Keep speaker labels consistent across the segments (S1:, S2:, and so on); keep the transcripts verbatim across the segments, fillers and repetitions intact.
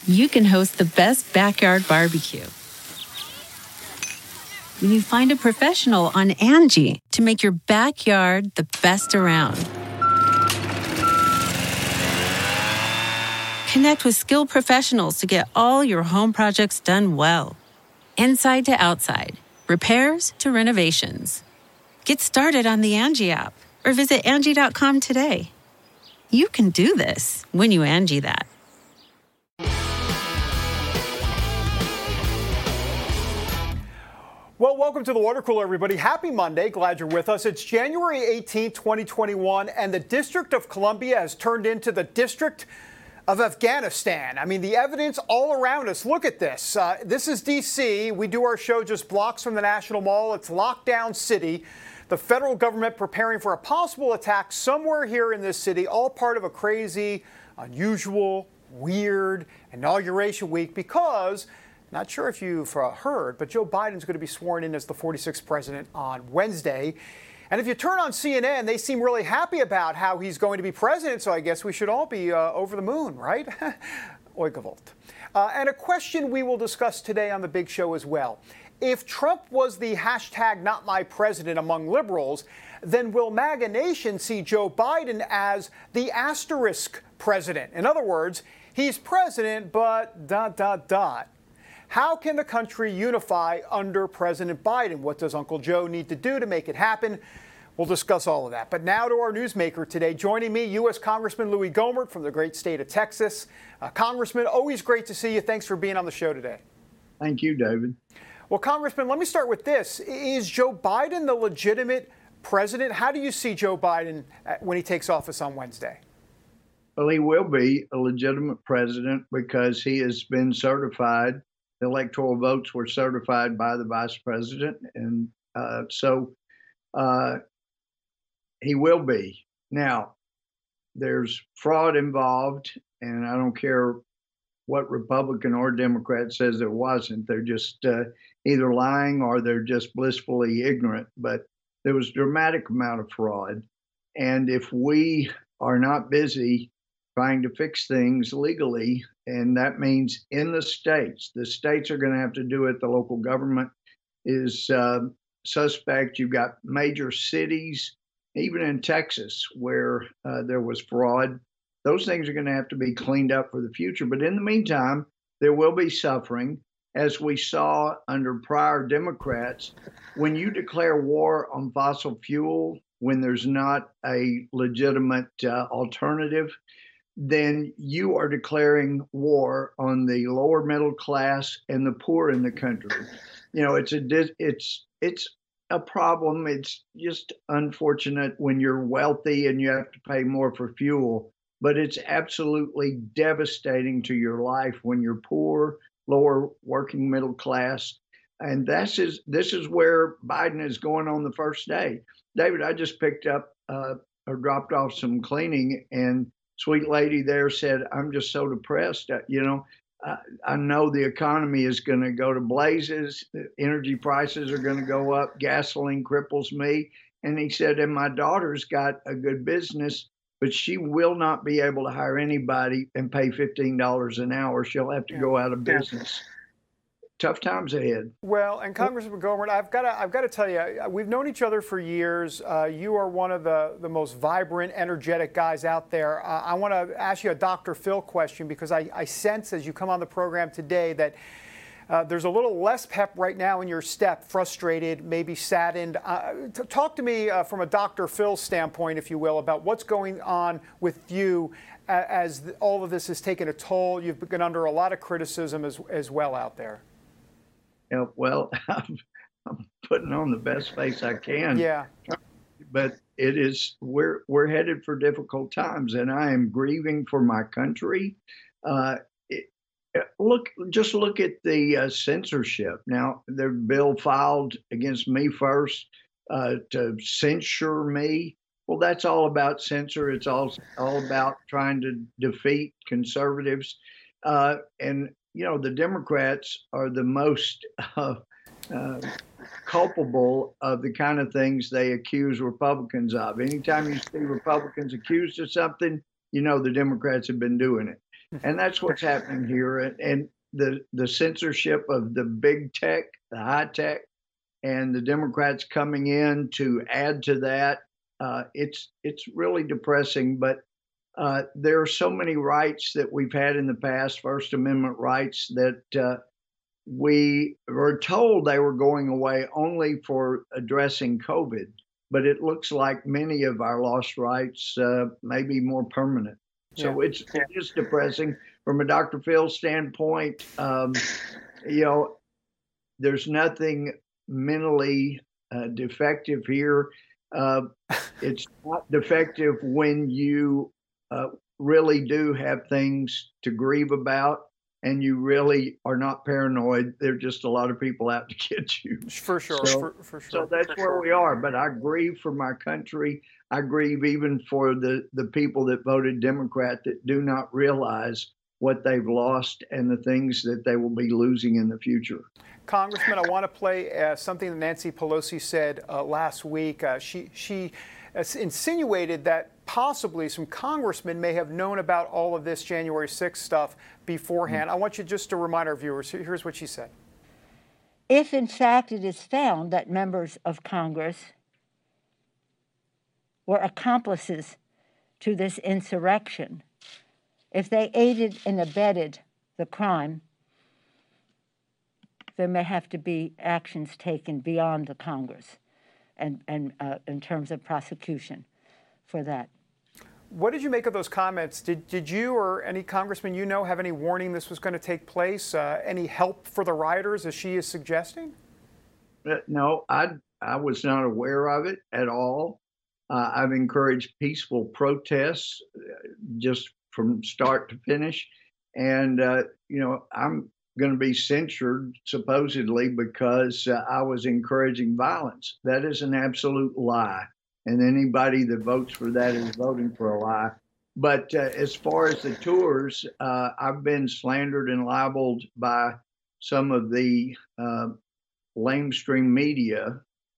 S1: you can host the best backyard barbecue. When you find a professional on Angie to make your backyard the best around. Connect with skilled professionals to get all your home projects done well. Inside to outside, repairs to renovations. Get started on the Angie app or visit Angie dot com today. You can do this when you Angie that.
S2: Well, welcome to the Water Cooler, everybody. Happy Monday. Glad you're with us. It's January eighteenth, twenty twenty-one, and the District of Columbia has turned into the District of Afghanistan. I mean, the evidence all around us. Look at this. Uh, this is D C. We do our show just blocks from the National Mall. It's lockdown city. The federal government preparing for a possible attack somewhere here in this city, all part of a crazy, unusual, weird inauguration week because, not sure if you've uh, heard, but Joe Biden's going to be sworn in as the forty-sixth president on Wednesday. And if you turn on C N N, they seem really happy about how he's going to be president, so I guess we should all be uh, over the moon, right? Oigavolt. Uh, and a question we will discuss today on the big show as well. If Trump was the hashtag not my president among liberals, then will MAGA Nation see Joe Biden as the asterisk president? In other words, he's president, but dot, dot, dot. How can the country unify under President Biden? What does Uncle Joe need to do to make it happen? We'll discuss all of that. But now to our newsmaker today. Joining me, U S Congressman Louis Gohmert from the great state of Texas. Uh, Congressman, always great to see you. Thanks for being on the show today.
S3: Thank you, David.
S2: Well, Congressman, let me start with this. Is Joe Biden the legitimate president? How do you see Joe Biden when he takes office on Wednesday?
S3: Well, he will be a legitimate president because he has been certified. The electoral votes were certified by the vice president. And uh, so uh, he will be. Now, there's fraud involved, and I don't care what Republican or Democrat says there wasn't. They're just uh, either lying or they're just blissfully ignorant. But there was a dramatic amount of fraud. And if we are not busy trying to fix things legally, and that means in the states, the states are going to have to do it. The local government is uh, suspect. You've got major cities, even in Texas, where uh, there was fraud. Those things are going to have to be cleaned up for the future. But in the meantime, there will be suffering, as we saw under prior Democrats. When you declare war on fossil fuel, when there's not a legitimate uh, alternative, then you are declaring war on the lower middle class and the poor in the country. You know, it's a it's it's a problem. It's just unfortunate when you're wealthy and you have to pay more for fuel, but it's absolutely devastating to your life when you're poor, lower working middle class. And this is this is where Biden is going on the first day. David, I just picked up uh, or dropped off some cleaning, and sweet lady there said, I'm just so depressed. Uh, you know, I, I know the economy is going to go to blazes. Energy prices are going to go up. Gasoline cripples me. And he said, and my daughter's got a good business, but she will not be able to hire anybody and pay fifteen dollars an hour. She'll have to yeah. go out of business. Yeah. Tough times ahead.
S2: Well, and Congressman Gohmert, I've got to, I've got to tell you, we've known each other for years. Uh, you are one of the, the most vibrant, energetic guys out there. Uh, I want to ask you a Doctor Phil question because I, I sense as you come on the program today that uh, there's a little less pep right now in your step, frustrated, maybe saddened. Uh, t- talk to me uh, from a Doctor Phil standpoint, if you will, about what's going on with you uh, as the, all of this has taken a toll. You've been under a lot of criticism as, as well out there.
S3: Yeah, well, I'm, I'm putting on the best face I can.
S2: Yeah.
S3: But it is, we're we're headed for difficult times, and I am grieving for my country. Uh, it, look, just look at the uh, censorship. Now, the bill filed against me first uh, to censure me. Well, that's all about censor. It's all all about trying to defeat conservatives, uh, and. You know, the Democrats are the most uh, uh, culpable of the kind of things they accuse Republicans of. Anytime you see Republicans accused of something, you know the Democrats have been doing it. And that's what's happening here. And, and the, the censorship of the big tech, the high tech, and the Democrats coming in to add to that, uh, it's it's really depressing. But uh, there are so many rights that we've had in the past, First Amendment rights, that uh, we were told they were going away only for addressing COVID. But it looks like many of our lost rights uh, may be more permanent. So yeah. it's it is depressing from a Doctor Phil standpoint. Um, you know, there's nothing mentally uh, defective here. Uh, it's not defective when you uh, really do have things to grieve about and you really are not paranoid. There are just a lot of people out to get you.
S2: For sure,
S3: so,
S2: for, for sure.
S3: So that's
S2: for
S3: where
S2: sure.
S3: we are. But I grieve for my country. I grieve even for the, the people that voted Democrat that do not realize what they've lost and the things that they will be losing in the future.
S2: Congressman, I want to play uh, something that Nancy Pelosi said uh, last week. Uh, she she uh, insinuated that possibly some congressmen may have known about all of this January sixth stuff beforehand. Mm-hmm. I want you just to remind our viewers, here's what she said.
S4: If in fact it is found that members of Congress were accomplices to this insurrection, if they aided and abetted the crime, there may have to be actions taken beyond the Congress and, and uh, in terms of prosecution for that.
S2: What did you make of those comments? Did, did you or any congressman you know have any warning this was going to take place? Uh, any help for the rioters, as she is suggesting?
S3: Uh, no, I, I was not aware of it at all. Uh, I've encouraged peaceful protests uh, just from start to finish. And, uh, you know, I'm going to be censured supposedly because uh, I was encouraging violence. That is an absolute lie. And anybody that votes for that is voting for a lie. But uh, as far as the tours, uh, I've been slandered and libeled by some of the uh, lamestream media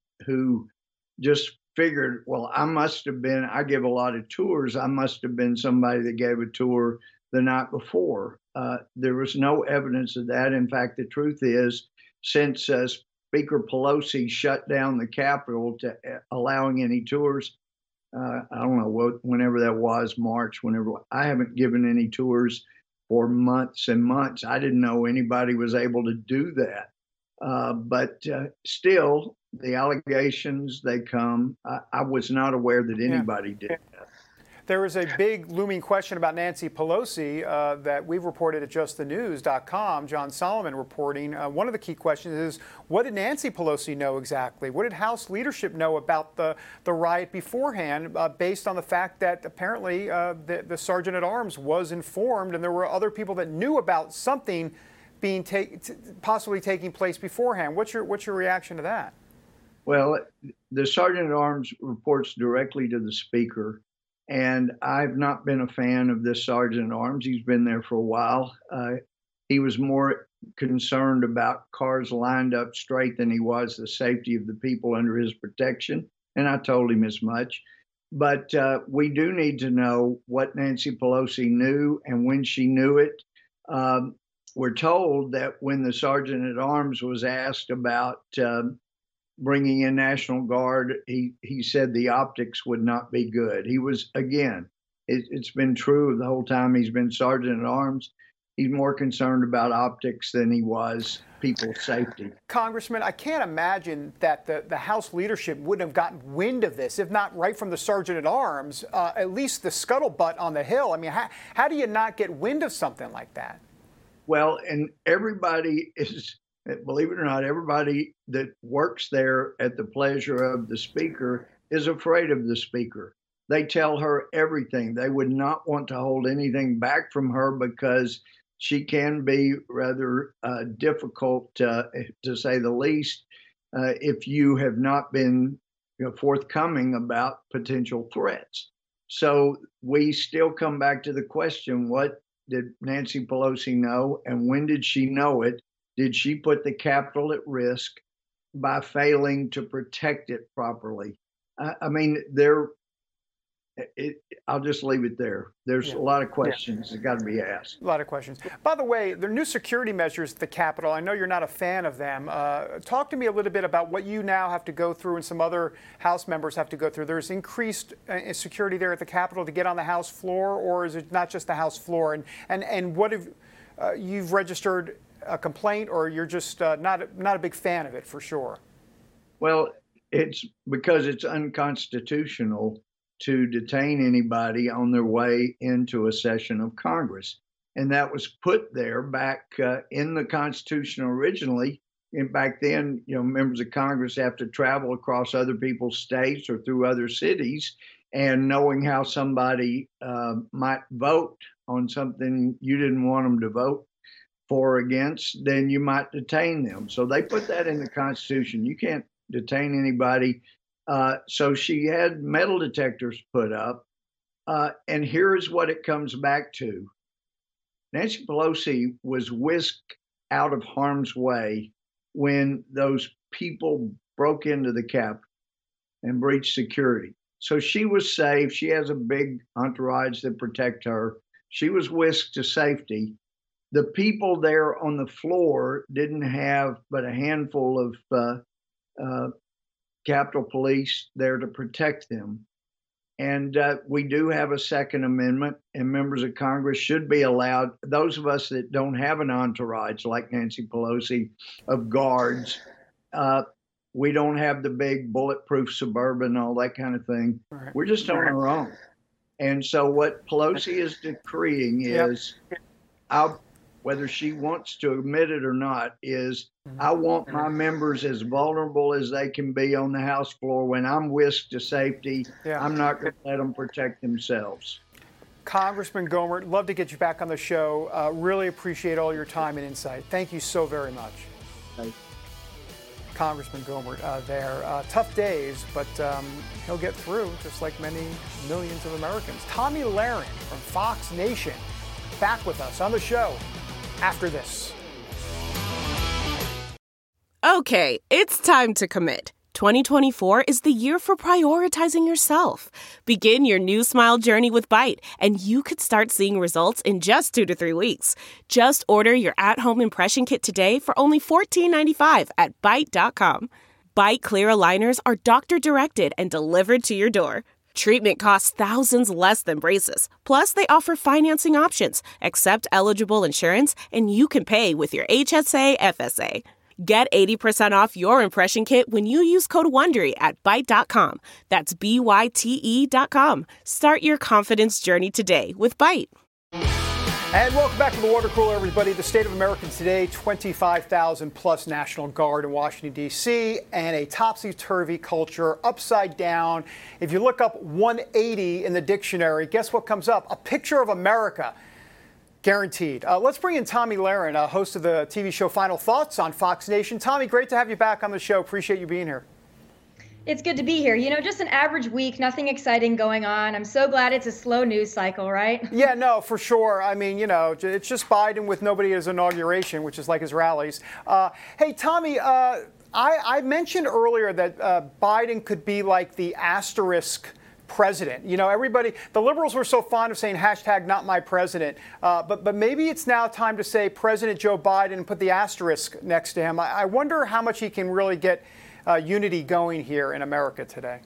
S3: who just figured, well, I must have been, I give a lot of tours, I must have been somebody that gave a tour the night before. Uh, there was no evidence of that. In fact, the truth is, since uh, Speaker Pelosi shut down the Capitol to uh, allowing any tours, uh, I don't know what, whenever that was, March, whenever, I haven't given any tours for months and months. I didn't know anybody was able to do that. Uh, but uh, still, the allegations, they come. I, I was not aware that anybody yeah. did that.
S2: There is a big looming question about Nancy Pelosi uh, that we've reported at just the news dot com. John Solomon reporting. Uh, one of the key questions is, what did Nancy Pelosi know exactly? What did House leadership know about the, the riot beforehand, uh, based on the fact that apparently uh, the, the Sergeant at Arms was informed and there were other people that knew about something being take, t- possibly taking place beforehand? What's your, what's your reaction to that?
S3: Well, the Sergeant at Arms reports directly to the Speaker. And I've not been a fan of this Sergeant at Arms. He's been there for a while. Uh, he was more concerned about cars lined up straight than he was the safety of the people under his protection. And I told him as much. But uh, we do need to know what Nancy Pelosi knew and when she knew it. Um, we're told that when the Sergeant at Arms was asked about um, bringing in National Guard, he, he said the optics would not be good. He was, again, it, it's been true the whole time he's been Sergeant at Arms. He's more concerned about optics than he was people's safety.
S2: Congressman, I can't imagine that the, the House leadership wouldn't have gotten wind of this, if not right from the Sergeant at Arms, uh, at least the scuttlebutt on the Hill. I mean, how, how do you not get wind of something like that?
S3: Well, and everybody is, believe it or not, everybody that works there at the pleasure of the Speaker is afraid of the Speaker. They tell her everything. They would not want to hold anything back from her because she can be rather uh, difficult, uh, to say the least, uh, if you have not been you know, forthcoming about potential threats. So we still come back to the question, what did Nancy Pelosi know and when did she know it? Did she put the Capitol at risk by failing to protect it properly? I, I mean, there it, I'll just leave it there. There's
S2: Yeah.
S3: a lot of questions that got to be asked.
S2: A lot of questions. By the way, the new security measures at the Capitol, I know you're not a fan of them. Uh, talk to me a little bit about what you now have to go through and some other House members have to go through. There's increased uh, security there at the Capitol to get on the House floor, or is it not just the House floor? And and, and what have uh, you've registered a complaint, or you're just uh, not, not a big fan of it for sure?
S3: Well, it's because it's unconstitutional to detain anybody on their way into a session of Congress. And that was put there back uh, in the Constitution originally. And back then, you know, members of Congress have to travel across other people's states or through other cities. And knowing how somebody uh, might vote on something you didn't want them to vote for or against, then you might detain them. So they put that in the Constitution. You can't detain anybody. Uh, so she had metal detectors put up. Uh, and here's what it comes back to. Nancy Pelosi was whisked out of harm's way when those people broke into the Capitol and breached security. So she was safe. She has a big entourage that protect her. She was whisked to safety. The people there on the floor didn't have but a handful of uh, uh, Capitol Police there to protect them. And uh, we do have a Second Amendment, and members of Congress should be allowed, those of us that don't have an entourage like Nancy Pelosi of guards, uh, we don't have the big bulletproof Suburban, all that kind of thing. Right. We're just on our own. And so what Pelosi is decreeing is, yep. I'll, whether she wants to admit it or not, is I want my members as vulnerable as they can be on the House floor. When I'm whisked to safety, yeah. I'm not going to let them protect themselves.
S2: Congressman Gohmert, love to get you back on the show. Uh, really appreciate all your time and insight. Thank you so very much.
S3: Thank you.
S2: Congressman Gohmert uh, there. Uh, tough days, but um, he'll get through, just like many millions of Americans. Tomi Lahren from Fox Nation, back with us on the show after this.
S5: Okay, it's time to commit. twenty twenty-four is the year for prioritizing yourself. Begin your new smile journey with Byte, and you could start seeing results in just two to three weeks. Just order your at-home impression kit today for only fourteen ninety-five at byte dot com. Byte clear aligners are doctor-directed and delivered to your door. Treatment costs thousands less than braces. Plus, they offer financing options, accept eligible insurance, and you can pay with your H S A F S A. Get eighty percent off your impression kit when you use code WONDERY at byte dot com. That's B Y T E dot com. Start your confidence journey today with Byte.
S2: And welcome back to the Water Cooler, everybody. The state of America today, twenty-five thousand plus National Guard in Washington, D C, and a topsy-turvy culture, upside down. If you look up one eighty in the dictionary, guess what comes up? A picture of America. Guaranteed. Uh, let's bring in Tomi Lahren, uh, host of the T V show Final Thoughts on Fox Nation. Tomi, great to have you back on the show. Appreciate you being here.
S6: It's good to be here. You know, just an average week, nothing exciting going on. I'm so glad it's a slow news cycle, right?
S2: Yeah, no, for sure. I mean, you know, it's just Biden with nobody at his inauguration, which is like his rallies. Uh, hey, Tomi, uh, I, I mentioned earlier that uh, Biden could be like the asterisk president. You know, everybody, the liberals were so fond of saying hashtag not my president, uh, but but maybe it's now time to say President Joe Biden and put the asterisk next to him. I, I wonder how much he can really get uh, unity going here in America today.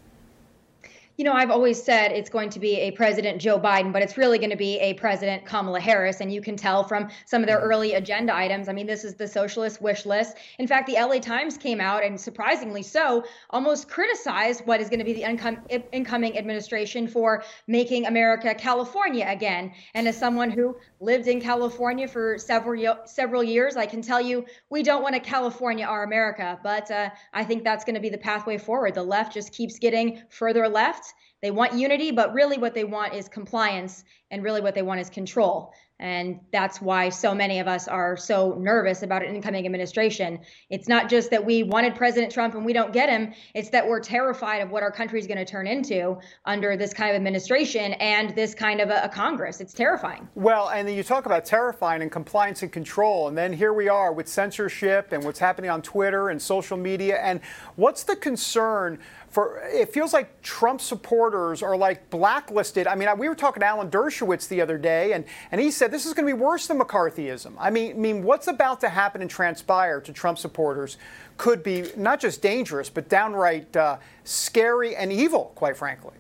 S6: You know, I've always said it's going to be a President Joe Biden, but it's really going to be a President Kamala Harris. And you can tell from some of their early agenda items. I mean, this is the socialist wish list. In fact, the L A Times came out and surprisingly so, almost criticized what is going to be the incom- incoming administration for making America California again. And as someone who lived in California for several several years, I can tell you we don't want a California our America. But uh, I think that's going to be the pathway forward. The left just keeps getting further left. They want unity, but really what they want is compliance, and really what they want is control. And that's why so many of us are so nervous about an incoming administration. It's not just that we wanted President Trump and we don't get him. It's that we're terrified of what our country is going to turn into under this kind of administration and this kind of a, a Congress. It's terrifying.
S2: Well, and then you talk about terrifying and compliance and control. And then here we are with censorship and what's happening on Twitter and social media. And what's the concern? For it feels like Trump supporters are like blacklisted. I mean, we were talking to Alan Dershowitz the other day, and, and he said this is going to be worse than McCarthyism. I mean, I mean, what's about to happen and transpire to Trump supporters could be not just dangerous, but downright uh, scary and evil, quite frankly.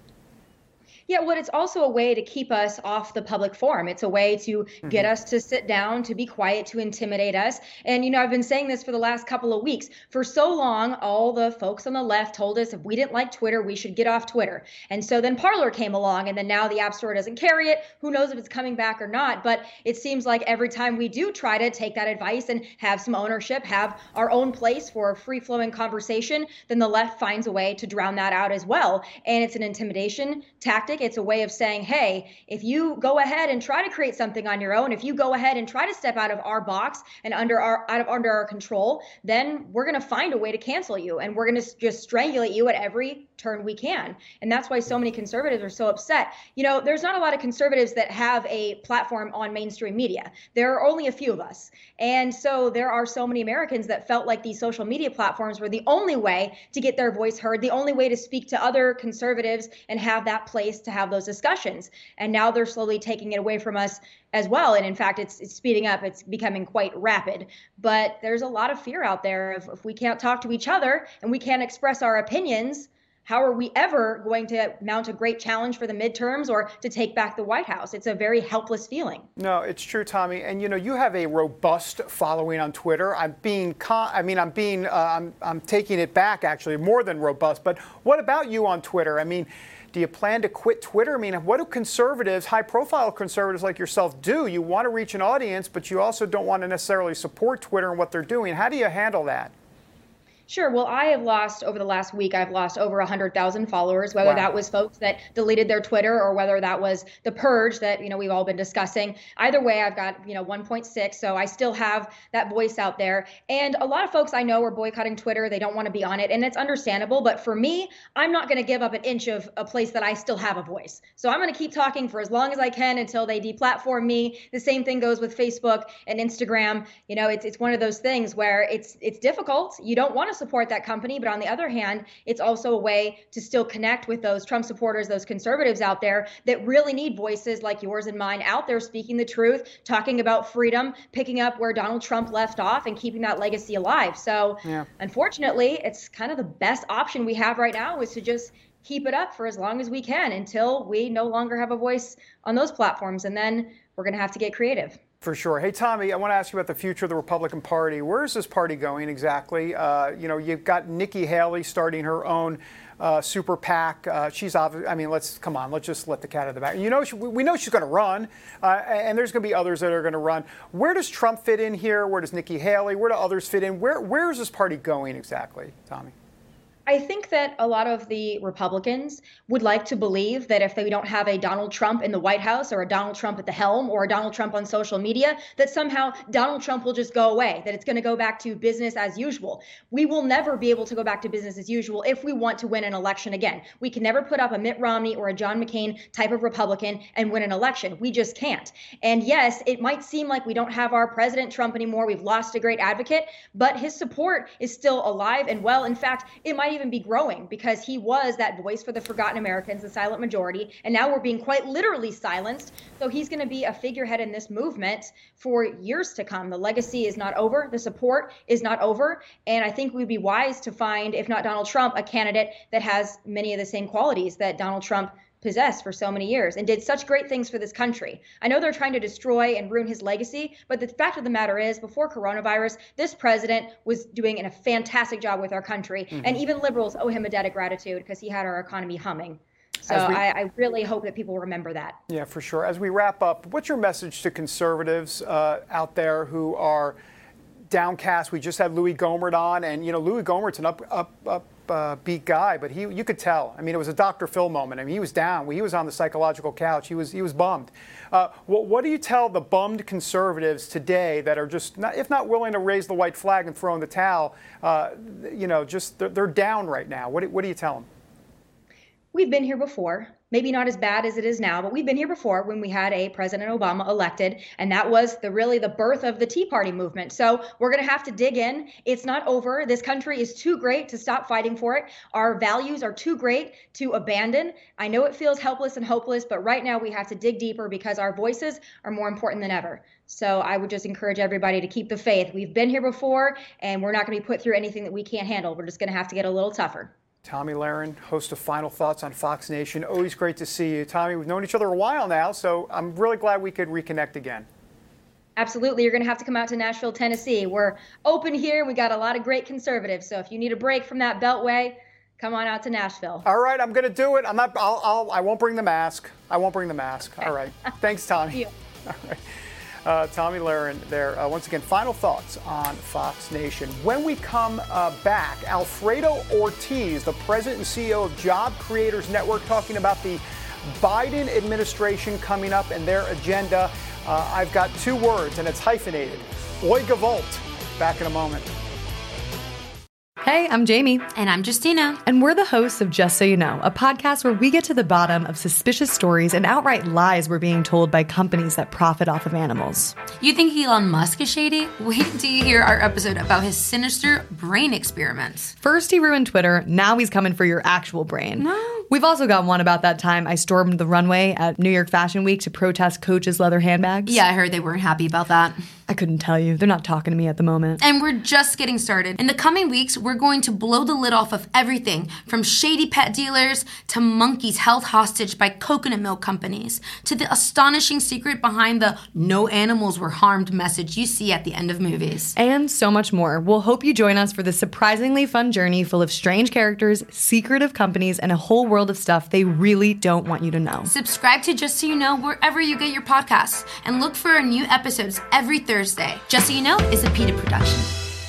S6: Yeah, well, it's also a way to keep us off the public forum. It's a way to mm-hmm. get us to sit down, to be quiet, to intimidate us. And, you know, I've been saying this for the last couple of weeks. For so long, all the folks on the left told us if we didn't like Twitter, we should get off Twitter. And so then Parler came along, and then now the App Store doesn't carry it. Who knows if it's coming back or not? But it seems like every time we do try to take that advice and have some ownership, have our own place for a free-flowing conversation, then the left finds a way to drown that out as well. And it's an intimidation tactic. It's a way of saying, hey, if you go ahead and try to create something on your own, if you go ahead and try to step out of our box and under our out of under our control, then we're going to find a way to cancel you, and we're going to just strangulate you at every turn we can. And that's why so many conservatives are so upset. You know, there's not a lot of conservatives that have a platform on mainstream media. There are only a few of us. And so there are so many Americans that felt like these social media platforms were the only way to get their voice heard, the only way to speak to other conservatives and have that place to have those discussions. And now they're slowly taking it away from us as well. And in fact, it's, it's speeding up. It's becoming quite rapid. But there's a lot of fear out there of if we can't talk to each other and we can't express our opinions, how are we ever going to mount a great challenge for the midterms or to take back the White House? It's a very helpless feeling.
S2: No, it's true, Tommy. And, you know, you have a robust following on Twitter. I'm being, con- I mean, I'm being, uh, I'm, I'm taking it back, actually, more than robust. But what about you on Twitter? I mean, do you plan to quit Twitter? I mean, what do conservatives, high-profile conservatives like yourself do? You want to reach an audience, but you also don't want to necessarily support Twitter and what they're doing. How do you handle that?
S6: Sure. Well, I have lost over the last week, I've lost over one hundred thousand followers, whether wow. that was folks that deleted their Twitter or whether that was the purge that, you know, we've all been discussing. Either way, I've got, you know, one point six. So I still have that voice out there. And a lot of folks I know are boycotting Twitter. They don't want to be on it. And it's understandable. But for me, I'm not going to give up an inch of a place that I still have a voice. So I'm going to keep talking for as long as I can until they deplatform me. The same thing goes with Facebook and Instagram. You know, it's it's one of those things where it's it's difficult. You don't want to support that company. But on the other hand, it's also a way to still connect with those Trump supporters, those conservatives out there that really need voices like yours and mine out there speaking the truth, talking about freedom, picking up where Donald Trump left off and keeping that legacy alive. So yeah. Unfortunately, it's kind of the best option we have right now is to just keep it up for as long as we can until we no longer have a voice on those platforms. And then we're going to have to get creative. For sure. Hey, Tommy, I want to ask you about the future of the Republican Party. Where is this party going exactly? Uh, you know, you've got Nikki Haley starting her own uh, super PAC. Uh, she's obviously, I mean, let's come on, let's just let the cat out of the bag. You know, she, we know she's going to run, uh, and there's going to be others that are going to run. Where does Trump fit in here? Where does Nikki Haley? Where do others fit in? Where Where is this party going exactly, Tommy? I think that a lot of the Republicans would like to believe that if they don't have a Donald Trump in the White House or a Donald Trump at the helm or a Donald Trump on social media, that somehow Donald Trump will just go away, that it's going to go back to business as usual. We will never be able to go back to business as usual if we want to win an election again. We can never put up a Mitt Romney or a John McCain type of Republican and win an election. We just can't. And yes, it might seem like we don't have our President Trump anymore. We've lost a great advocate, but his support is still alive and well. In fact, it might even be growing because he was that voice for the forgotten Americans, the silent majority, and now we're being quite literally silenced. So he's going to be a figurehead in this movement for years to come. The legacy is not over. The support is not over. And I think we'd be wise to find, if not Donald Trump, a candidate that has many of the same qualities that Donald Trump possessed for so many years and did such great things for this country. I know they're trying to destroy and ruin his legacy, but the fact of the matter is, before coronavirus, this president was doing a fantastic job with our country. Mm-hmm. And even liberals owe him a debt of gratitude because he had our economy humming. So we, I, I really hope that people remember that. Yeah, for sure. As we wrap up, what's your message to conservatives uh, out there who are downcast? We just had Louis Gohmert on, and, you know, Louis Gohmert's an up, up, up,
S2: upbeat guy, but he, you could tell. I mean, it was a Doctor Phil moment. I mean, he was down. He was on the psychological couch. He was he was bummed. Uh, what, what do you tell the bummed conservatives today that are just, not, if not willing to raise the white flag and throw in the towel, uh, you know, just they're, they're down right now? What do, what do you tell them?
S6: We've been here before. Maybe not as bad as it is now, but we've been here before when we had a President Obama elected, and that was the really the birth of the Tea Party movement. So we're going to have to dig in. It's not over. This country is too great to stop fighting for it. Our values are too great to abandon. I know it feels helpless and hopeless, but right now we have to dig deeper because our voices are more important than ever. So I would just encourage everybody to keep the faith. We've been here before, and we're not going to be put through anything that we can't handle. We're just going to have to get a little tougher.
S2: Tomi Lahren, host of Final Thoughts on Fox Nation. Always great to see you. Tomi, we've known each other a while now, so I'm really glad we could reconnect again.
S6: Absolutely. You're going to have to come out to Nashville, Tennessee. We're open here. We got a lot of great conservatives. So if you need a break from that beltway, come on out to Nashville.
S2: All right, I'm going to do it. I'm not, I'll, I'll, I won't bring the mask. I won't bring the mask. Okay. All right. Thanks, Tomi. All right. Uh, Tomi Lahren there. Uh, once again, final thoughts on Fox Nation. When we come uh, back, Alfredo Ortiz, the president and C E O of Job Creators Network, talking about the Biden administration coming up and their agenda. Uh, I've got two words, and it's hyphenated. Oi gewalt. Back in a moment.
S7: Hey, I'm Jamie.
S8: And I'm Justina.
S7: And we're the hosts of Just So You Know, a podcast where we get to the bottom of suspicious stories and outright lies we're being told by companies that profit off of animals.
S8: You think Elon Musk is shady? Wait until you hear our episode about his sinister brain experiments.
S7: First he ruined Twitter, now he's coming for your actual brain.
S8: No.
S7: We've also got one about that time I stormed the runway at New York Fashion Week to protest Coach's leather handbags.
S8: Yeah, I heard they weren't happy about that.
S7: I couldn't tell you. They're not talking to me at the moment.
S8: And we're just getting started. In the coming weeks, we're going to blow the lid off of everything from shady pet dealers to monkeys held hostage by coconut milk companies to the astonishing secret behind the no animals were harmed message you see at the end of movies.
S7: And so much more. We'll hope you join us for this surprisingly fun journey full of strange characters, secretive companies, and a whole world of stuff they really don't want you to know.
S8: Subscribe to Just So You Know wherever you get your podcasts and look for our new episodes every Thursday. Just So You Know is a PETA production.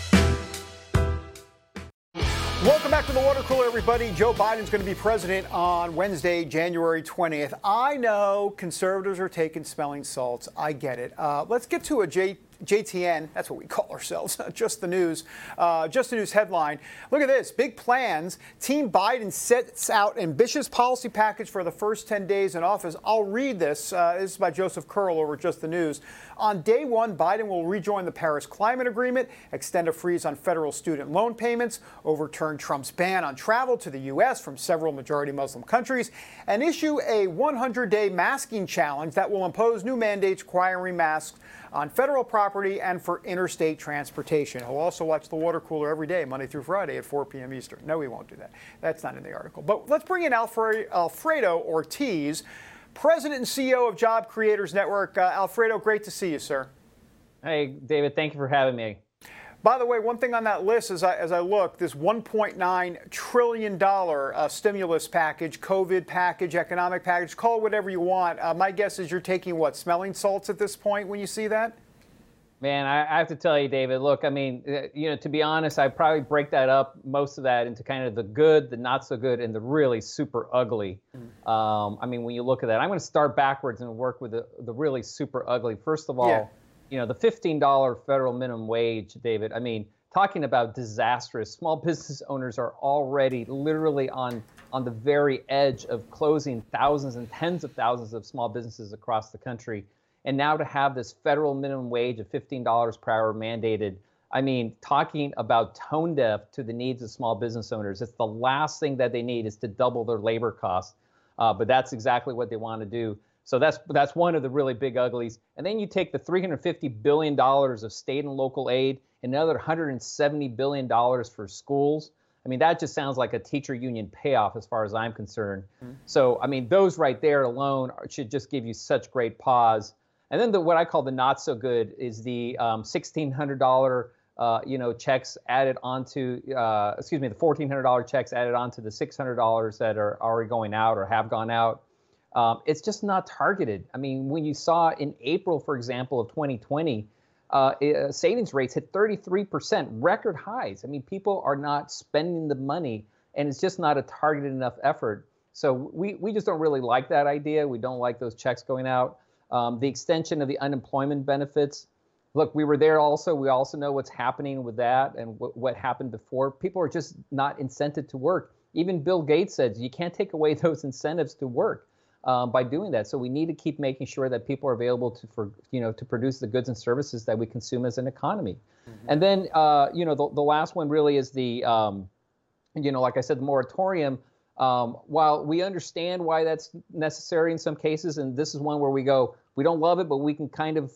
S2: Welcome back to the water cooler, everybody. Joe Biden's going to be president on Wednesday, January twentieth. I know conservatives are taking smelling salts. I get it. Uh, let's get to a J. J T N, that's what we call ourselves, Just the News. Uh, Just the News headline. Look at this, big plans. Team Biden sets out ambitious policy package for the first ten days in office. I'll read this. Uh, this is by Joseph Curl over at Just the News. On day one, Biden will rejoin the Paris Climate Agreement, extend a freeze on federal student loan payments, overturn Trump's ban on travel to the U S from several majority Muslim countries, and issue a one hundred day masking challenge that will impose new mandates requiring masks on federal property and for interstate transportation. He'll also watch the water cooler every day, Monday through Friday at four p.m. Eastern. No, he won't do that. That's not in the article. But let's bring in Alfre- Alfredo Ortiz, president and C E O of Job Creators Network. Uh, Alfredo, great to see you, sir.
S9: Hey, David, thank you for having me.
S2: By the way, one thing on that list as I, as I look, this one point nine trillion dollars uh, stimulus package, COVID package, economic package, call it whatever you want. Uh, my guess is you're taking, what, smelling salts at this point when you see that?
S9: Man, I, I have to tell you, David, look, I mean, uh, you know, to be honest, I probably break that up, most of that into kind of the good, the not so good, and the really super ugly. Mm. Um, I mean, when you look at that, I'm going to start backwards and work with the, the really super ugly. First of all, yeah. You know, the fifteen dollars federal minimum wage, David, I mean, talking about disastrous. Small business owners are already literally on, on the very edge of closing thousands and tens of thousands of small businesses across the country. And now to have this federal minimum wage of fifteen dollars per hour mandated, I mean, talking about tone deaf to the needs of small business owners. It's the last thing that they need is to double their labor costs. Uh, but that's exactly what they want to do. So that's that's one of the really big uglies. And then you take the three hundred fifty billion dollars of state and local aid and another one hundred seventy billion dollars for schools. I mean, that just sounds like a teacher union payoff as far as I'm concerned. Mm-hmm. So, I mean, those right there alone are, should just give you such great pause. And then the, what I call the not so good is the um, sixteen hundred dollars uh, you know, checks added onto, uh, excuse me, the fourteen hundred dollars checks added onto the six hundred dollars that are already going out or have gone out. Um, it's just not targeted. I mean, when you saw in April, for example, of twenty twenty, uh, uh, savings rates hit thirty-three percent, record highs. I mean, people are not spending the money and it's just not a targeted enough effort. So we, we just don't really like that idea. We don't like those checks going out. Um, the extension of the unemployment benefits. Look, we were there also. We also know what's happening with that and w- what happened before. People are just not incented to work. Even Bill Gates said you can't take away those incentives to work um, by doing that. So we need to keep making sure that people are available to, for you know, to produce the goods and services that we consume as an economy. Mm-hmm. And then, uh, you know, the, the last one really is the, um, you know, like I said, the moratorium. Um, while we understand why that's necessary in some cases, and this is one where we go, we don't love it, but we can kind of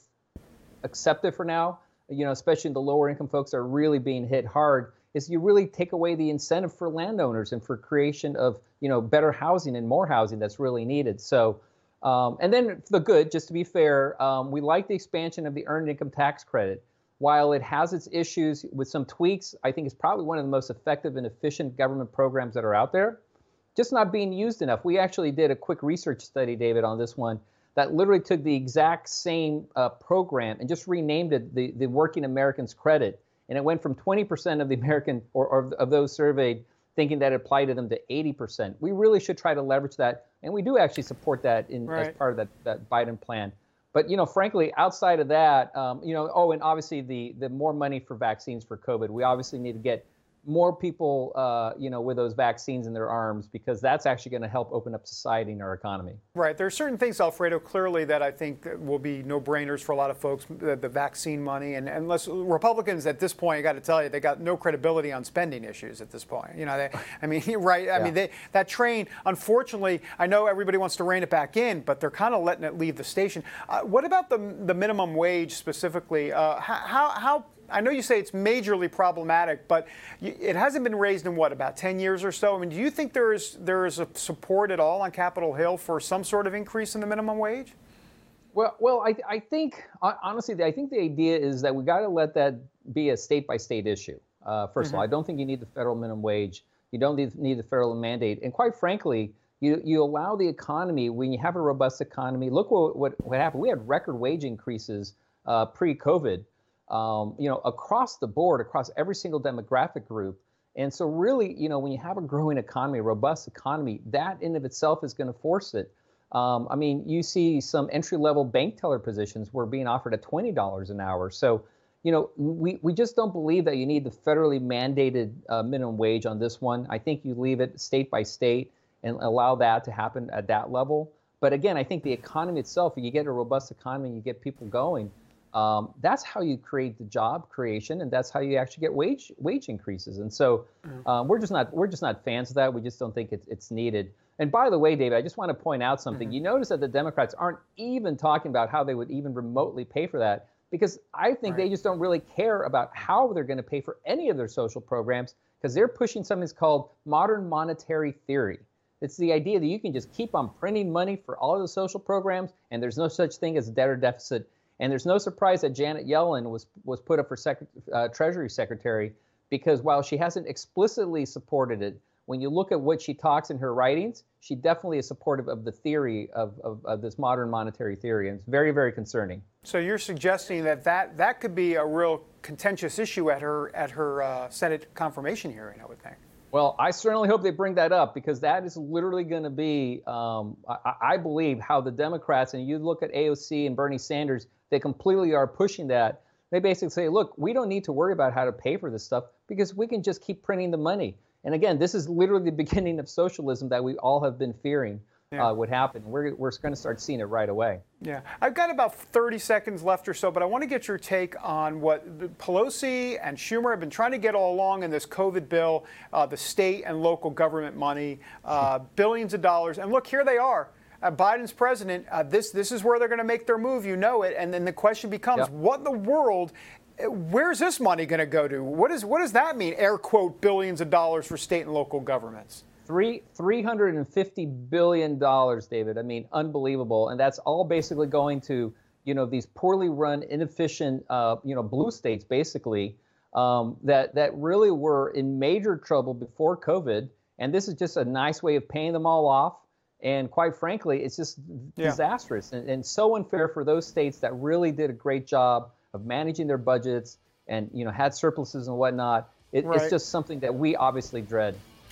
S9: accept it for now, you know, especially the lower income folks that are really being hit hard, is you really take away the incentive for landowners and for creation of, you know, better housing and more housing that's really needed. So, um, and then the good, just to be fair, um, we like the expansion of the earned income tax credit. While it has its issues with some tweaks, I think it's probably one of the most effective and efficient government programs that are out there. Just not being used enough. We actually did a quick research study, David, on this one that literally took the exact same uh, program and just renamed it the, the Working Americans Credit. And it went from twenty percent of the American or, or of those surveyed thinking that it applied to them to eighty percent. We really should try to leverage that. And we do actually support that in, right. as part of that, that Biden plan. But, you know, frankly, outside of that, um, you know, oh, and obviously the, the more money for vaccines for COVID, we obviously need to get more people, uh, you know, with those vaccines in their arms, because that's actually going to help open up society and our economy.
S2: Right. There are certain things, Alfredo, clearly that I think will be no-brainers for a lot of folks, the, the vaccine money. And unless Republicans at this point, I got to tell you, they got no credibility on spending issues at this point. You know, they, I mean, right. I yeah. mean, they, that train, unfortunately, I know everybody wants to rein it back in, but they're kind of letting it leave the station. Uh, what about the, the minimum wage specifically? Uh, how, how I know you say it's majorly problematic, but it hasn't been raised in what, about ten years or so? I mean, do you think there is there is a support at all on Capitol Hill for some sort of increase in the minimum wage?
S9: Well, well, I, I think honestly, I think the idea is that we got to let that be a state by state issue. Uh, first mm-hmm. of all, I don't think you need the federal minimum wage. You don't need, need the federal mandate, and quite frankly, you you allow the economy when you have a robust economy. Look what what, what happened. We had record wage increases uh, pre-COVID. Um, you know, across the board, across every single demographic group. And so really, you know, when you have a growing economy, a robust economy, that in of itself is going to force it. Um, I mean, you see some entry-level bank teller positions were being offered at twenty dollars an hour. So, you know, we, we just don't believe that you need the federally mandated uh, minimum wage on this one. I think you leave it state by state and allow that to happen at that level. But again, I think the economy itself, you get a robust economy, you get people going. Um, that's how you create the job creation, and that's how you actually get wage wage increases. And so um, we're just not we're just not fans of that. We just don't think it's it's needed. And by the way, David, I just want to point out something. Mm-hmm. You notice that the Democrats aren't even talking about how they would even remotely pay for that, because I think right. they just don't really care about how they're going to pay for any of their social programs, because they're pushing something that's called modern monetary theory. It's the idea that you can just keep on printing money for all of the social programs, and there's no such thing as a debtor deficit. And there's no surprise that Janet Yellen was was put up for sec- uh, Treasury Secretary, because while she hasn't explicitly supported it, when you look at what she talks in her writings, she definitely is supportive of the theory of, of, of this modern monetary theory. And it's very, very concerning.
S2: So you're suggesting that that, that could be a real contentious issue at her at her uh, Senate confirmation hearing, I would think.
S9: Well, I certainly hope they bring that up, because that is literally going to be, um, I, I believe, how the Democrats, and you look at A O C and Bernie Sanders, they completely are pushing that. They basically say, look, we don't need to worry about how to pay for this stuff, because we can just keep printing the money. And again, this is literally the beginning of socialism that we all have been fearing yeah. uh, would happen. We're, we're going to start seeing it right away.
S2: Yeah, I've got about thirty seconds left or so, but I want to get your take on what Pelosi and Schumer have been trying to get all along in this COVID bill, uh, the state and local government money, uh, billions of dollars. And look, here they are. Uh, Biden's president. Uh, this this is where they're going to make their move. You know it. And then the question becomes, yep. what in the world? Where's this money going to go to? What is what does that mean? Air quote billions of dollars for state and local governments.
S9: Three three hundred and fifty billion dollars, David. I mean, unbelievable. And that's all basically going to, you know, these poorly run, inefficient, uh, you know, blue states, basically, um, that that really were in major trouble before COVID. And this is just a nice way of paying them all off. And quite frankly, it's just yeah. disastrous and, and so unfair for those states that really did a great job of managing their budgets and, you know, had surpluses and whatnot. It, right. It's just something that we obviously dread.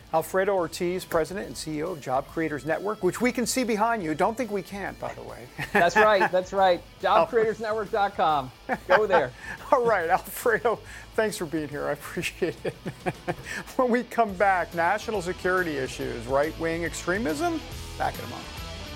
S2: Alfredo Ortiz, President and C E O of Job Creators Network, which we can see behind you. Don't think we can't, by the way.
S9: That's right. That's right. job creators network dot com. Go there.
S2: All right, Alfredo, thanks for being here. I appreciate it. When we come back, national security issues, right-wing extremism, back in a moment.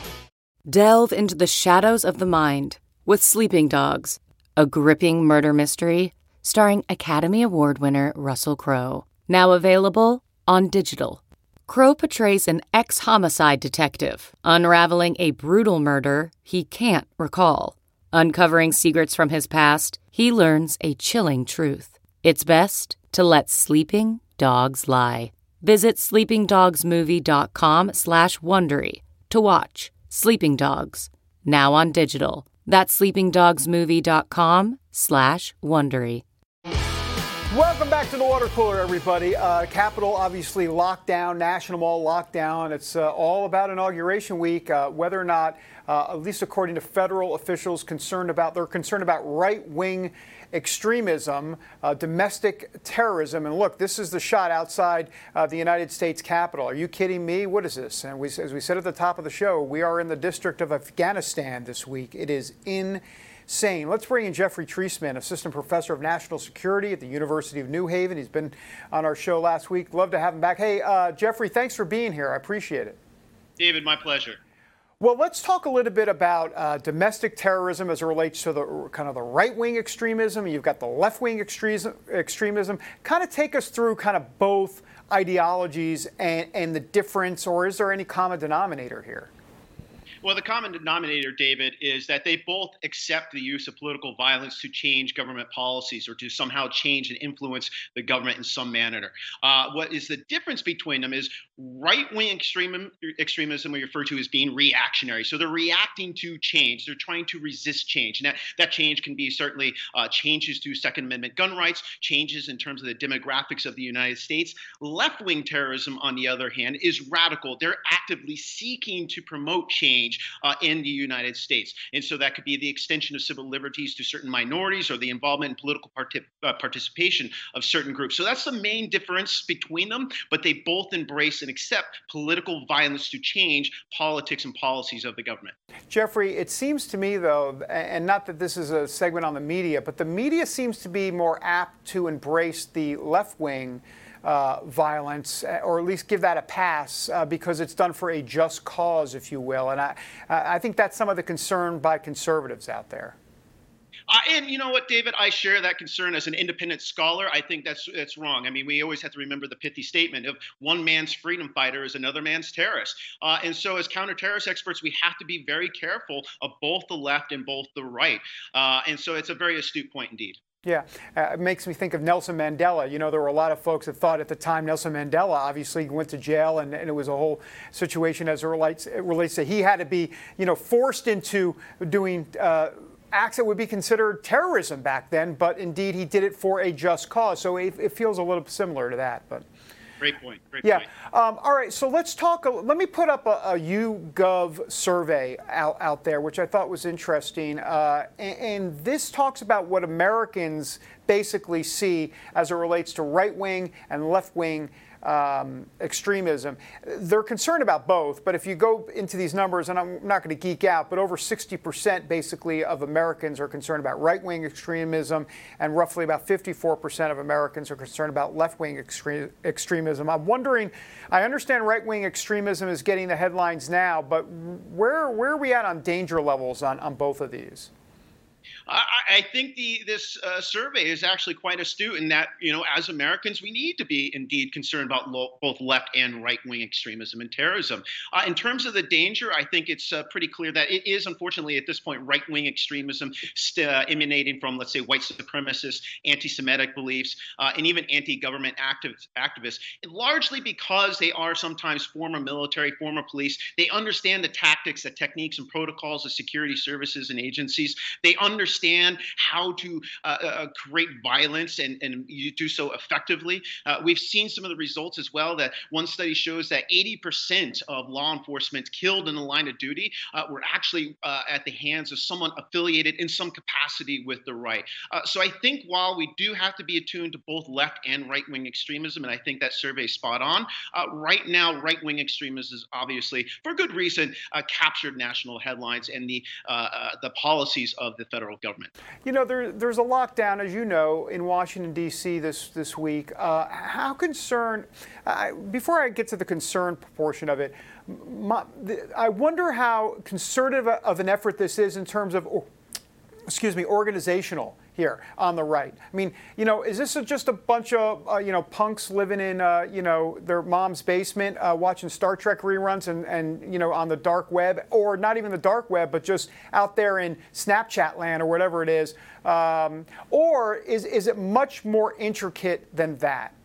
S10: Delve into the shadows of the mind with Sleeping Dogs, a gripping murder mystery starring Academy Award winner Russell Crowe. Now available on digital. Crowe portrays an ex-homicide detective unraveling a brutal murder he can't recall. Uncovering secrets from his past, he learns a chilling truth. It's best to let sleeping dogs lie. Visit sleeping dogs movie dot com slash Wondery to watch Sleeping Dogs, now on digital. That's sleeping dogs movie dot com slash Wondery.
S2: Welcome back to the water cooler, everybody. Uh, Capitol obviously locked down, National Mall locked down. It's uh, all about Inauguration Week, uh, whether or not, uh, at least according to federal officials, concerned about they're concerned about right-wing extremism, uh, domestic terrorism. And look, this is the shot outside uh, the United States Capitol. Are you kidding me? What is this? And we, as we said at the top of the show, we are in the District of Afghanistan this week. It is insane. Sane. Let's bring in Jeffrey Treisman, Assistant Professor of National Security at the University of New Haven. He's been on our show last week. Love to have him back. Hey, uh, Jeffrey, thanks for being here. I appreciate it. David, my pleasure. Well, let's talk a little bit about uh, domestic terrorism as it relates to the kind of the right-wing extremism. You've got the left-wing extremism. extremism. Kind of take us through kind of both ideologies and, and the difference, or is there any common denominator here?
S11: Well, the common denominator, David, is that they both accept the use of political violence to change government policies or to somehow change and influence the government in some manner. Uh, what is the difference between them is right-wing extreme, extremism we refer to as being reactionary. So they're reacting to change. They're trying to resist change. And that, that change can be certainly uh, changes to Second Amendment gun rights, changes in terms of the demographics of the United States. Left-wing terrorism, on the other hand, is radical. They're actively seeking to promote change Uh, in the United States. And so that could be the extension of civil liberties to certain minorities or the involvement in political parti- uh, participation of certain groups. So that's the main difference between them, but they both embrace and accept political violence to change politics and policies of the government.
S2: Jeffrey, it seems to me, though, and not that this is a segment on the media, but the media seems to be more apt to embrace the left-wing Uh, violence, or at least give that a pass uh, because it's done for a just cause, if you will. And I, I think that's some of the concern by conservatives out there.
S11: Uh, and you know what, David, I share that concern as an independent scholar. I think that's that's wrong. I mean, we always have to remember the pithy statement of one man's freedom fighter is another man's terrorist. Uh, and so as counterterrorist experts, we have to be very careful of both the left and both the right. Uh, and so it's a very astute point indeed.
S2: Yeah, uh, it makes me think of Nelson Mandela. You know, there were a lot of folks that thought at the time Nelson Mandela obviously went to jail, and, and it was a whole situation as it relates, it relates to he had to be, you know, forced into doing uh, acts that would be considered terrorism back then. But indeed, he did it for a just cause. So it, it feels a little similar to that. But
S11: great point. Great
S2: yeah.
S11: point.
S2: Um, all right. So let's talk. Let me put up a, a YouGov survey out, out there, which I thought was interesting. Uh, and, and this talks about what Americans basically see as it relates to right-wing and left-wing um, extremism. They're concerned about both, but if you go into these numbers, and I'm not going to geek out, but over sixty percent basically of Americans are concerned about right-wing extremism, and roughly about fifty-four percent of Americans are concerned about left-wing extre- extremism. I'm wondering, I understand right-wing extremism is getting the headlines now, but where where are we at on danger levels on, on both of these?
S11: I, I think the this uh, survey is actually quite astute in that, you know, as Americans, we need to be indeed concerned about lo- both left and right-wing extremism and terrorism. Uh, in terms of the danger, I think it's uh, pretty clear that it is, unfortunately, at this point, right-wing extremism st- uh, emanating from, let's say, white supremacist, anti-Semitic beliefs, uh, and even anti-government activ- activists, largely because they are sometimes former military, former police. They understand the tactics, the techniques, and protocols of security services and agencies. They understand understand how to uh, uh, create violence and, and you do so effectively. Uh, we've seen some of the results as well, that one study shows that eighty percent of law enforcement killed in the line of duty uh, were actually uh, at the hands of someone affiliated in some capacity with the right. Uh, so I think while we do have to be attuned to both left and right-wing extremism, and I think that survey is spot on, uh, right now right-wing extremism is obviously, for good reason, uh, captured national headlines and the uh, uh, the policies of the federal government.
S2: You know, there, there's a lockdown, as you know, in Washington, D C this, this week. Uh, how concerned, uh, before I get to the concern portion of it, my, the, I wonder how concerted of an effort this is in terms of, or, excuse me, organizational here on the right. I mean, you know, is this a, just a bunch of, uh, you know, punks living in, uh, you know, their mom's basement uh, watching Star Trek reruns and, and, you know, on the dark web, or not even the dark web, but just out there in Snapchat land or whatever it is? Um, or is, is it much more intricate than that?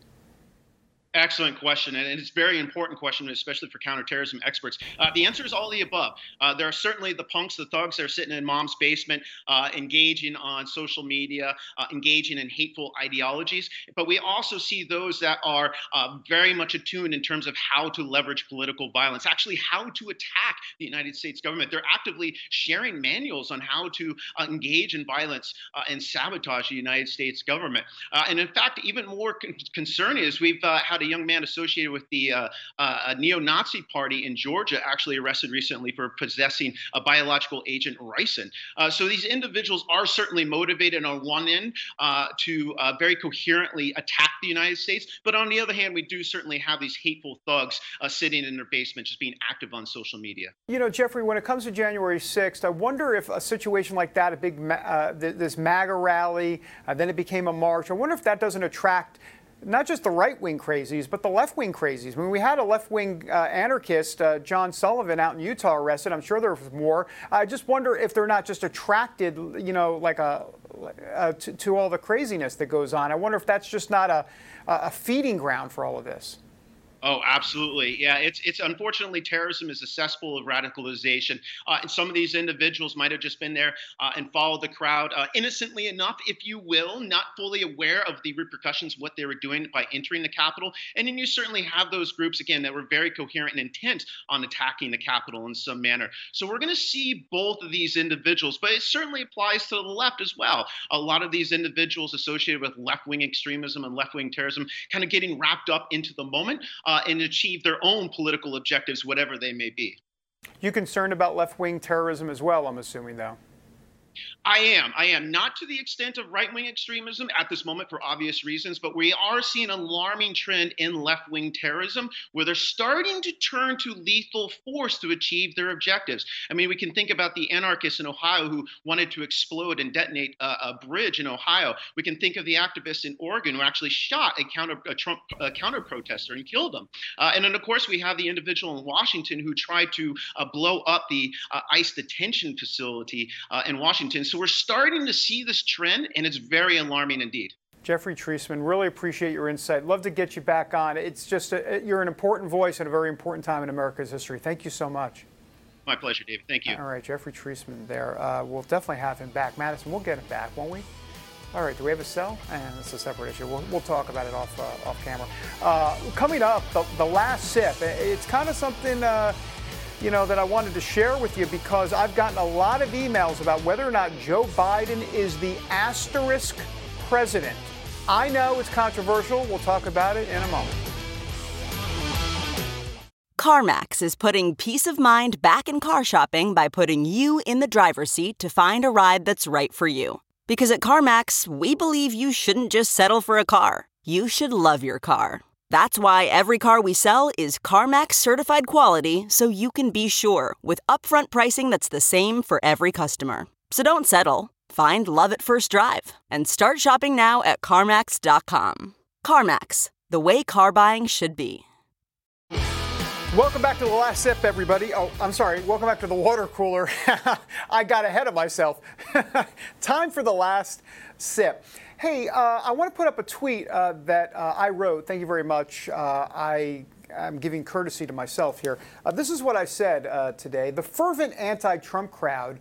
S11: Excellent question, and it's a very important question, especially for counterterrorism experts. Uh, the answer is all the above. Uh, there are certainly the punks, the thugs that are sitting in mom's basement, uh, engaging on social media, uh, engaging in hateful ideologies. But we also see those that are uh, very much attuned in terms of how to leverage political violence, actually how to attack the United States government. They're actively sharing manuals on how to uh, engage in violence uh, and sabotage the United States government. Uh, and in fact, even more con- concerning is we've uh, had a young man associated with the uh, uh, neo-Nazi party in Georgia actually arrested recently for possessing a biological agent ricin. Uh, so these individuals are certainly motivated on one end uh, to uh, very coherently attack the United States, but on the other hand, we do certainly have these hateful thugs uh, sitting in their basement just being active on social media.
S2: You know, Jeffrey, when it comes to January sixth, I wonder if a situation like that, a big uh, this MAGA rally, uh, then it became a march, I wonder if that doesn't attract not just the right-wing crazies, but the left-wing crazies. I mean, we had a left-wing uh, anarchist, uh, John Sullivan, out in Utah arrested. I'm sure there was more. I just wonder if they're not just attracted, you know, like a uh, to, to all the craziness that goes on. I wonder if that's just not a, a feeding ground for all of this.
S11: Oh, absolutely. Yeah, it's it's unfortunately terrorism is a cesspool of radicalization. Uh, and some of these individuals might have just been there uh, and followed the crowd uh, innocently enough, if you will, not fully aware of the repercussions of what they were doing by entering the Capitol. And then you certainly have those groups, again, that were very coherent and intent on attacking the Capitol in some manner. So we're going to see both of these individuals, but it certainly applies to the left as well. A lot of these individuals associated with left-wing extremism and left-wing terrorism kind of getting wrapped up into the moment. Uh, and achieve their own political objectives, whatever they may be.
S2: You concerned about left-wing terrorism as well, I'm assuming, though?
S11: I am. I am. Not to the extent of right-wing extremism at this moment for obvious reasons, but we are seeing an alarming trend in left-wing terrorism where they're starting to turn to lethal force to achieve their objectives. I mean, we can think about the anarchists in Ohio who wanted to explode and detonate a, a bridge in Ohio. We can think of the activists in Oregon who actually shot a counter a Trump a counter protester and killed them. Uh, and then, of course, we have the individual in Washington who tried to uh, blow up the uh, ICE detention facility uh, in Washington. So we're starting to see this trend, and it's very alarming indeed.
S2: Jeffrey Treisman, really appreciate your insight. Love to get you back on. It's just a, you're an important voice at a very important time in America's history. Thank you so much.
S11: My pleasure, David. Thank you.
S2: All right, Jeffrey Treisman there. Uh, we'll definitely have him back. Madison, we'll get him back, won't we? All right, do we have a cell? And that's a separate issue. We'll, we'll talk about it off uh, off camera. Uh, coming up, the, the last sip. It's kind of something... Uh, you know, that I wanted to share with you because I've gotten a lot of emails about whether or not Joe Biden is the asterisk president. I know it's controversial. We'll talk about it in a moment.
S12: CarMax is putting peace of mind back in car shopping by putting you in the driver's seat to find a ride that's right for you. Because at CarMax, we believe you shouldn't just settle for a car. You should love your car. That's why every car we sell is CarMax certified quality, so you can be sure with upfront pricing that's the same for every customer. So don't settle. Find love at first drive and start shopping now at CarMax dot com. CarMax, the way car buying should be.
S2: Welcome back to The Last Sip, everybody. Oh, I'm sorry. Welcome back to the water cooler. I got ahead of myself. Time for The Last Sip. Hey, uh, I want to put up a tweet uh, that uh, I wrote. Thank you very much. Uh, I am giving courtesy to myself here. Uh, this is what I said uh, today. The fervent anti-Trump crowd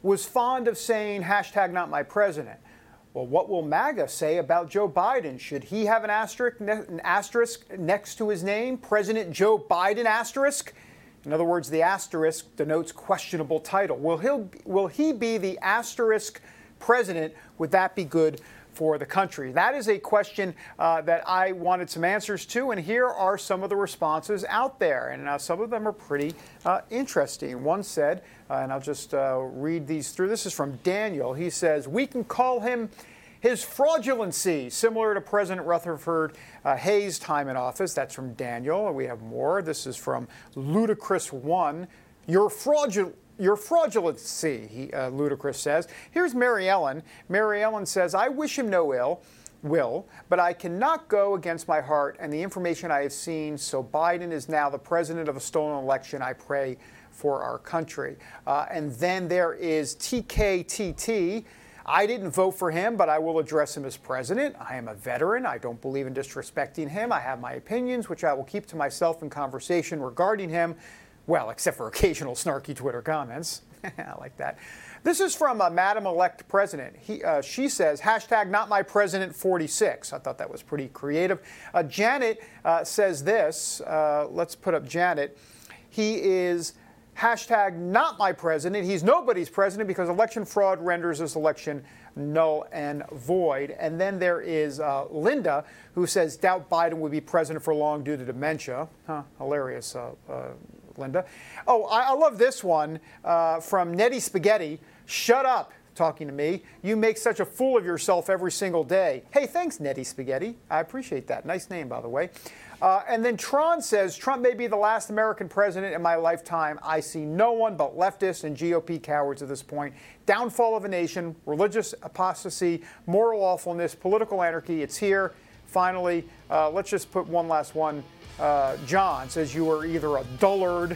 S2: was fond of saying hashtag not my president. Well, what will MAGA say about Joe Biden? Should he have an asterisk, an asterisk next to his name? President Joe Biden asterisk? In other words, the asterisk denotes questionable title. Will he, will he be the asterisk president? Would that be good for the country? That is a question uh, that I wanted some answers to, and here are some of the responses out there, and uh, some of them are pretty uh, interesting. One said, uh, and I'll just uh, read these through. This is from Daniel. He says, we can call him his fraudulency, similar to President Rutherford uh, Hayes' time in office. That's from Daniel. We have more. This is from Ludicrous One. Your fraudulent Your fraudulency, he, uh, Ludacris says. Here's Mary Ellen. Mary Ellen says, I wish him no ill, will, but I cannot go against my heart and the information I have seen, so Biden is now the president of a stolen election. I pray for our country. Uh, and then there is T K T T. I didn't vote for him, but I will address him as president. I am a veteran. I don't believe in disrespecting him. I have my opinions, which I will keep to myself in conversation regarding him. Well, except for occasional snarky Twitter comments. I like that. This is from uh, Madam Elect President. He, uh, she says, hashtag not my president forty-six. I thought that was pretty creative. Uh, Janet uh, says this. Uh, let's put up Janet. He is hashtag not my president. He's nobody's president because election fraud renders this election null and void. And then there is uh, Linda, who says, doubt Biden would be president for long due to dementia. Huh, hilarious. Uh, uh, Linda. Oh, I, I love this one uh, from Nettie Spaghetti. Shut up, talking to me. You make such a fool of yourself every single day. Hey, thanks, Nettie Spaghetti. I appreciate that. Nice name, by the way. Uh, and then Tron says, Trump may be the last American president in my lifetime. I see no one but leftists and G O P cowards at this point. Downfall of a nation, religious apostasy, moral awfulness, political anarchy. It's here. Finally, uh, let's just put one last one. Uh, John says you are either a dullard,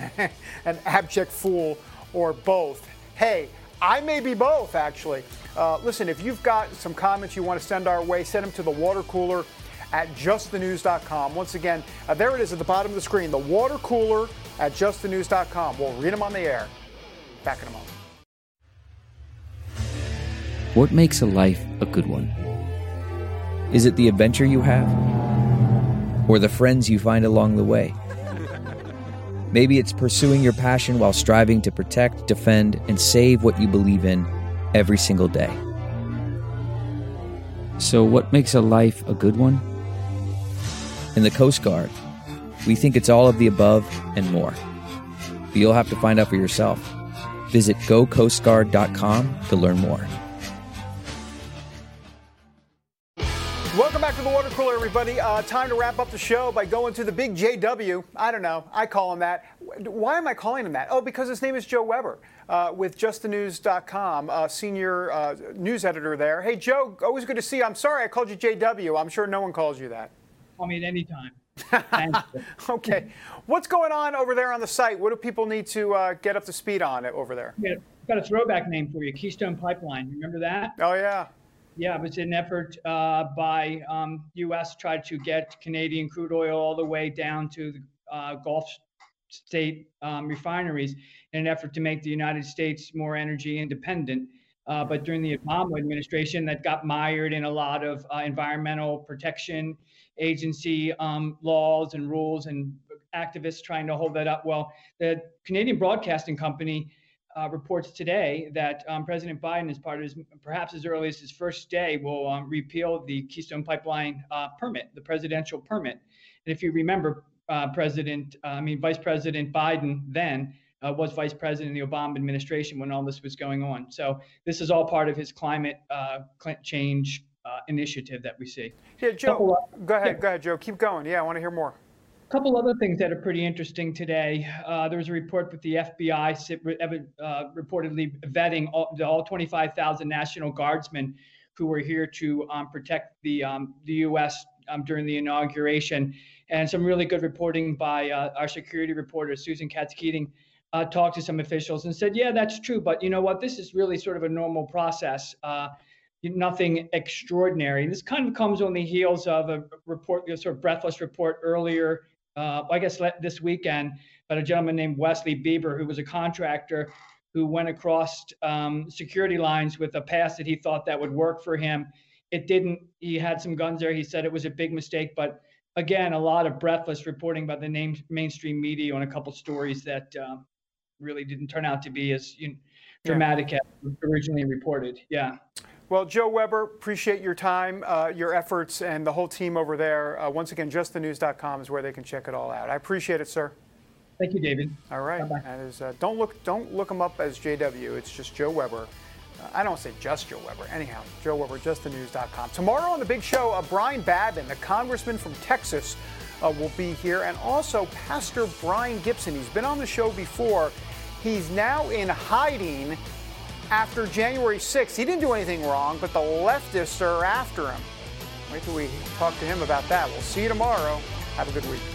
S2: an abject fool, or both. Hey, I may be both, actually. Uh, listen, if you've got some comments you want to send our way, send them to the water cooler at just the news dot com. Once again, uh, there it is at the bottom of the screen, the water cooler at just the news dot com. We'll read them on the air. Back in a moment.
S13: What makes a life a good one? Is it the adventure you have? Or the friends you find along the way? Maybe it's pursuing your passion while striving to protect, defend, and save what you believe in every single day. So what makes a life a good one? In the Coast Guard, we think it's all of the above and more. But you'll have to find out for yourself. Visit go coast guard dot com to learn more.
S2: Welcome back to the water cooler, everybody. Uh, time to wrap up the show by going to the big J W. I don't know. I call him that. Why am I calling him that? Oh, because his name is Joe Weber uh, with just the news dot com, uh, senior uh, news editor there. Hey, Joe, always good to see you. I'm sorry I called you J W. I'm sure no one calls you that.
S14: Call me at any time.
S2: Okay. What's going on over there on the site? What do people need to uh, get up to speed on over there?
S14: Yeah, got a throwback name for you, Keystone Pipeline. Remember that?
S2: Oh, yeah.
S14: Yeah, it was an effort uh, by um, U S tried to get Canadian crude oil all the way down to the uh, Gulf state um, refineries in an effort to make the United States more energy independent. Uh, but during the Obama administration, that got mired in a lot of uh, environmental protection agency um, laws and rules and activists trying to hold that up. Well, the Canadian Broadcasting Company Uh, reports today that um, President Biden, as part of his, perhaps as early as his first day, will um, repeal the Keystone Pipeline uh, permit, the presidential permit. And if you remember, uh, President, uh, I mean, Vice President Biden then uh, was Vice President in the Obama administration when all this was going on. So this is all part of his climate uh, change uh, initiative that we see.
S2: Yeah, Joe, of, go ahead, yeah. go ahead, Joe. Keep going. Yeah, I want to hear more.
S14: A couple other things that are pretty interesting today. Uh, there was a report with the F B I uh, reportedly vetting all, all twenty-five thousand National Guardsmen who were here to um, protect the um, the U S um, during the inauguration. And some really good reporting by uh, our security reporter, Susan Katz-Keating, uh, talked to some officials and said, yeah, that's true. But you know what? This is really sort of a normal process. Uh, nothing extraordinary. And this kind of comes on the heels of a report, a sort of breathless report earlier Uh, I guess this weekend, but a gentleman named Wesley Bieber, who was a contractor who went across um, security lines with a pass that he thought that would work for him. It didn't. He had some guns there. He said it was a big mistake, but again, a lot of breathless reporting by the name, mainstream media on a couple stories that um, really didn't turn out to be as you know, dramatic yeah. as originally reported. Yeah.
S2: Well, Joe Weber, appreciate your time, uh, your efforts, and the whole team over there. Uh, once again, just the news dot com is where they can check it all out. I appreciate it, sir.
S14: Thank you, David.
S2: All right.
S14: Bye-bye.
S2: That is, uh, don't look don't look him up as J W. It's just Joe Weber. Uh, I don't say just Joe Weber. Anyhow, Joe Weber, just the news dot com. Tomorrow on the big show, uh, Brian Babin, the congressman from Texas, uh, will be here, and also Pastor Brian Gibson. He's been on the show before. He's now in hiding after January sixth. He didn't do anything wrong, but the leftists are after him. Wait till we talk to him about that. We'll see you tomorrow. Have a good week.